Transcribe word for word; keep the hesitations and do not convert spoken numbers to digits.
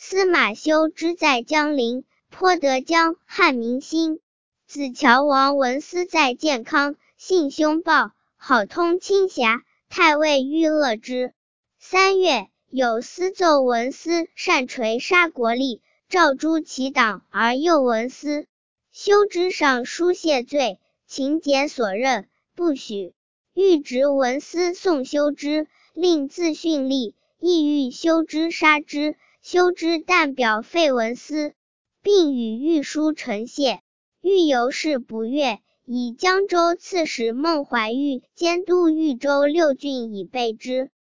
司马修之在江陵，颇得江汉民心。子乔王文思在建康，性凶暴，好通亲侠，太尉欲恶之。三月，有司奏文思擅锤杀国吏，诏诛其党而诱文思。修之上书谢罪，请检所任，不许。欲执文思送修之，令自训吏，意欲修之杀之。修之但表废文思，并与御书陈谢。欲由是不悦，以江州刺史孟怀玉监督豫州六郡以备之。